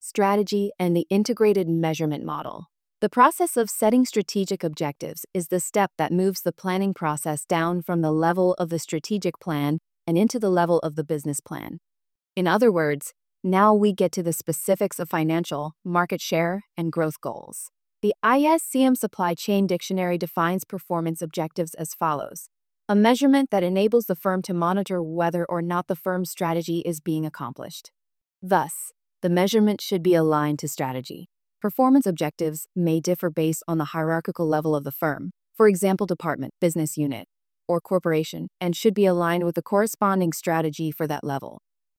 strategy, and the integrated measurement model. The process of setting strategic objectives is the step that moves the planning process down from the level of the strategic plan and into the level of the business plan. In other words, now we get to the specifics of financial, market share, and growth goals. The ISCM Supply Chain Dictionary defines performance objectives as follows: a measurement that enables the firm to monitor whether or not the firm's strategy is being accomplished. Thus, the measurement should be aligned to strategy. Performance objectives may differ based on the hierarchical level of the firm, for example, department, business unit, or corporation, and should be aligned with the corresponding strategy for that level.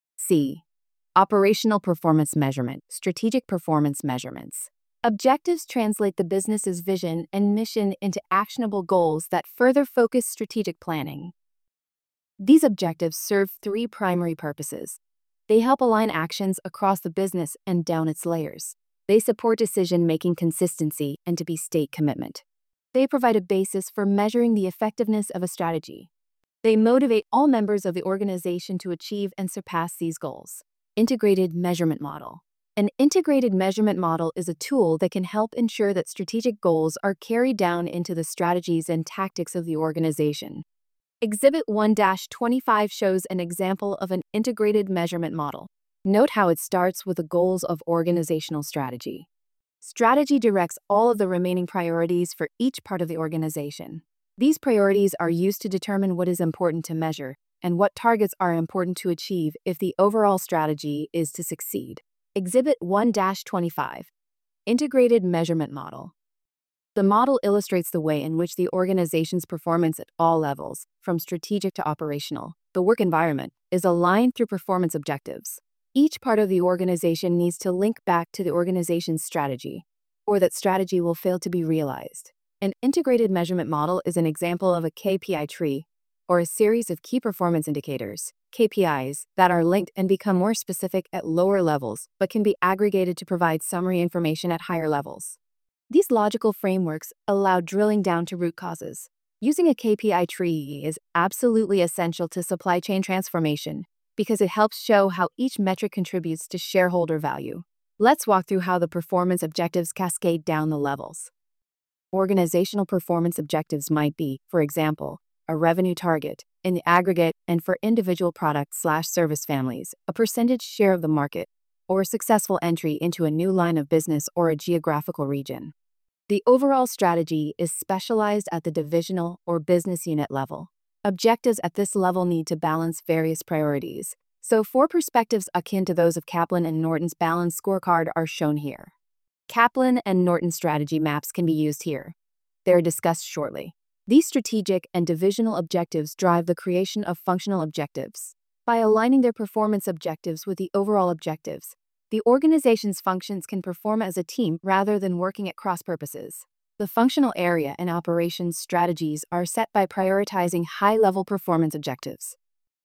C. Operational performance measurement, strategic performance measurements. Objectives translate the business's vision and mission into actionable goals that further focus strategic planning. These objectives serve three primary purposes. They help align actions across the business and down its layers. They support decision-making consistency and to be state commitment. They provide a basis for measuring the effectiveness of a strategy. They motivate all members of the organization to achieve and surpass these goals. Integrated measurement model. An integrated measurement model is a tool that can help ensure that strategic goals are carried down into the strategies and tactics of the organization. Exhibit 1-25 shows an example of an integrated measurement model. Note how it starts with the goals of organizational strategy. Strategy directs all of the remaining priorities for each part of the organization. These priorities are used to determine what is important to measure and what targets are important to achieve if the overall strategy is to succeed. Exhibit 1-25. Integrated measurement model. The model illustrates the way in which the organization's performance at all levels, from strategic to operational, the work environment, is aligned through performance objectives. Each part of the organization needs to link back to the organization's strategy, or that strategy will fail to be realized. An integrated measurement model is an example of a KPI tree, or a series of key performance indicators, KPIs, that are linked and become more specific at lower levels, but can be aggregated to provide summary information at higher levels. These logical frameworks allow drilling down to root causes. Using a KPI tree is absolutely essential to supply chain transformation because it helps show how each metric contributes to shareholder value. Let's walk through how the performance objectives cascade down the levels. Organizational performance objectives might be, for example, a revenue target in the aggregate, and for individual product/service families, a percentage share of the market, or a successful entry into a new line of business or a geographical region. The overall strategy is specialized at the divisional or business unit level. Objectives at this level need to balance various priorities, so 4 perspectives akin to those of Kaplan and Norton's balanced scorecard are shown here. Kaplan and Norton strategy maps can be used here. They are discussed shortly. These strategic and divisional objectives drive the creation of functional objectives. By aligning their performance objectives with the overall objectives, the organization's functions can perform as a team rather than working at cross purposes. The functional area and operations strategies are set by prioritizing high-level performance objectives.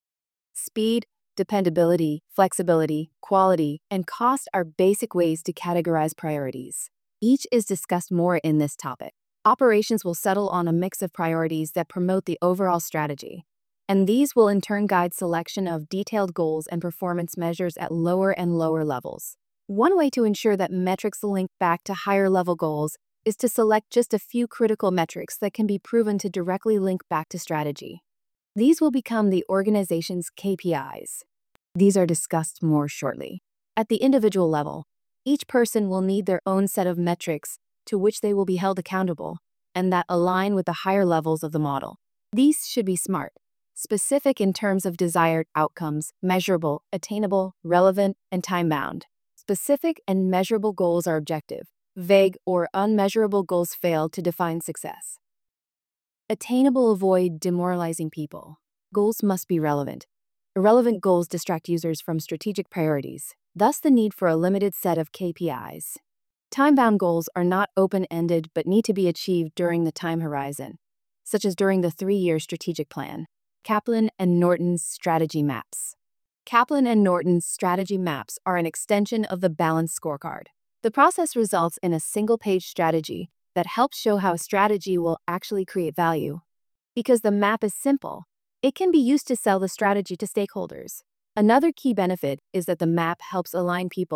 Speed, dependability, flexibility, quality, and cost are basic ways to categorize priorities. Each is discussed more in this topic. Operations will settle on a mix of priorities that promote the overall strategy, and these will in turn guide selection of detailed goals and performance measures at lower and lower levels. One way to ensure that metrics link back to higher-level goals is to select just a few critical metrics that can be proven to directly link back to strategy. These will become the organization's KPIs. These are discussed more shortly. At the individual level, each person will need their own set of metrics to which they will be held accountable, and that align with the higher levels of the model. These should be SMART, specific in terms of desired outcomes, measurable, attainable, relevant, and time-bound. Specific and measurable goals are objective. Vague or unmeasurable goals fail to define success. Attainable avoid demoralizing people. Goals must be relevant. Irrelevant goals distract users from strategic priorities, thus the need for a limited set of KPIs. Time-bound goals are not open-ended but need to be achieved during the time horizon, such as during the 3-year strategic plan. Kaplan and Norton's strategy maps. Kaplan and Norton's strategy maps are an extension of the balanced scorecard. The process results in a single-page strategy that helps show how a strategy will actually create value. Because the map is simple, it can be used to sell the strategy to stakeholders. Another key benefit is that the map helps align people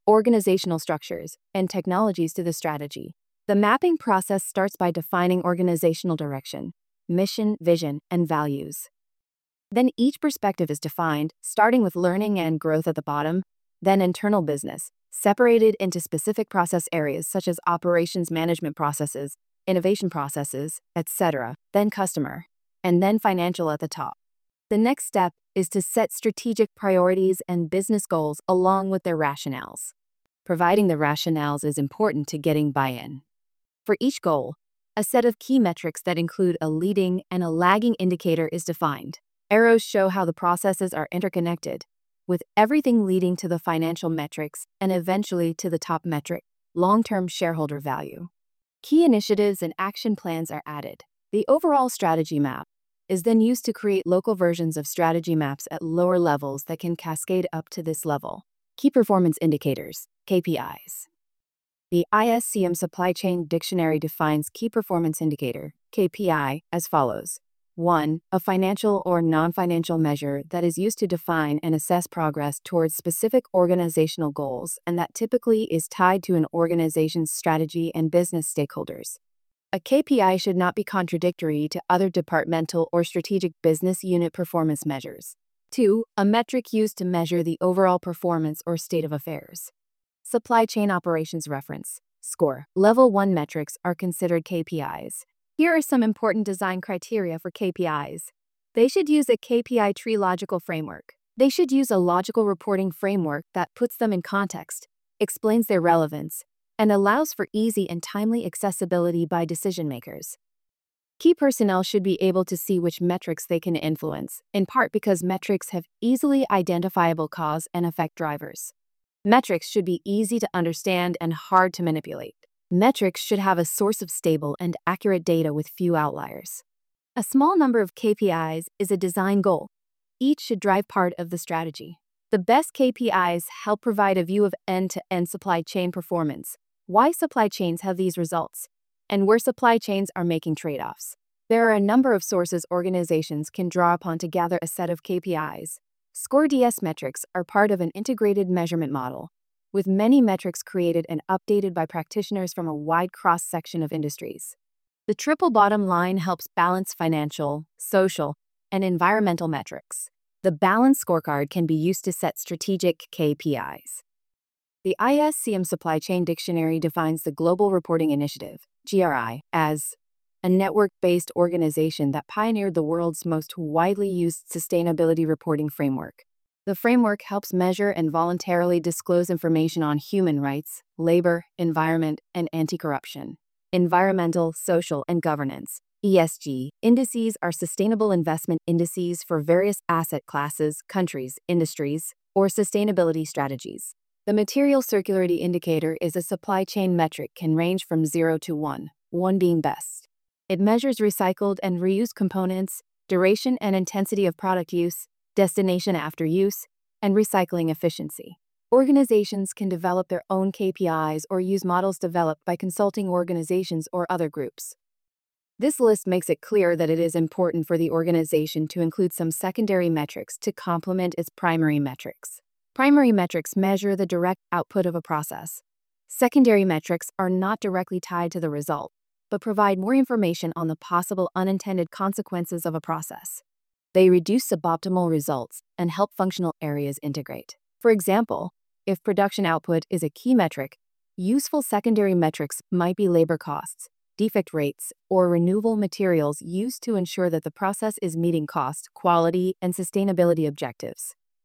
organizational structures, and technologies to the strategy. The mapping process starts by defining organizational direction, mission, vision, and values. Then each perspective is defined, starting with learning and growth at the bottom, then internal business, separated into specific process areas such as operations management processes, innovation processes, etc., then customer, and then financial at the top. The next step is to set strategic priorities and business goals along with their rationales. Providing the rationales is important to getting buy-in. For each goal, a set of key metrics that include a leading and a lagging indicator is defined. Arrows show how the processes are interconnected, with everything leading to the financial metrics and eventually to the top metric, long-term shareholder value. Key initiatives and action plans are added. The overall strategy map is then used to create local versions of strategy maps at lower levels that can cascade up to this level. Key performance indicators, KPIs. The ISCM Supply Chain Dictionary defines key performance indicator, KPI, as follows. 1. A financial or non-financial measure that is used to define and assess progress towards specific organizational goals and that typically is tied to an organization's strategy and business stakeholders. A KPI should not be contradictory to other departmental or strategic business unit performance measures. 2. A metric used to measure the overall performance or state of affairs. Supply Chain Operations Reference, SCORE. Level 1 metrics are considered KPIs. Here are some important design criteria for KPIs. They should use a KPI tree logical framework. They should use a logical reporting framework that puts them in context, explains their relevance, and allows for easy and timely accessibility by decision makers. Key personnel should be able to see which metrics they can influence, in part because metrics have easily identifiable cause and effect drivers. Metrics should be easy to understand and hard to manipulate. Metrics should have a source of stable and accurate data with few outliers. A small number of KPIs is a design goal. Each should drive part of the strategy. The best KPIs help provide a view of end-to-end supply chain performance, why supply chains have these results, and where supply chains are making trade-offs. There are a number of sources organizations can draw upon to gather a set of KPIs. SCORE DS metrics are part of an integrated measurement model, with many metrics created and updated by practitioners from a wide cross-section of industries. The triple bottom line helps balance financial, social, and environmental metrics. The balanced scorecard can be used to set strategic KPIs. The ISCM Supply Chain Dictionary defines the Global Reporting Initiative, GRI, as a network-based organization that pioneered the world's most widely used sustainability reporting framework. The framework helps measure and voluntarily disclose information on human rights, labor, environment, and anti-corruption. Environmental, social, and governance, ESG, indices are sustainable investment indices for various asset classes, countries, industries, or sustainability strategies. The Material Circularity Indicator is a supply chain metric can range from 0 to 1, 1 being best. It measures recycled and reused components, duration and intensity of product use, destination after use, and recycling efficiency. Organizations can develop their own KPIs or use models developed by consulting organizations or other groups. This list makes it clear that it is important for the organization to include some secondary metrics to complement its primary metrics. Primary metrics measure the direct output of a process. Secondary metrics are not directly tied to the result, but provide more information on the possible unintended consequences of a process. They reduce suboptimal results and help functional areas integrate. For example, if production output is a key metric, useful secondary metrics might be labor costs, defect rates, or renewable materials used to ensure that the process is meeting cost, quality, and sustainability objectives.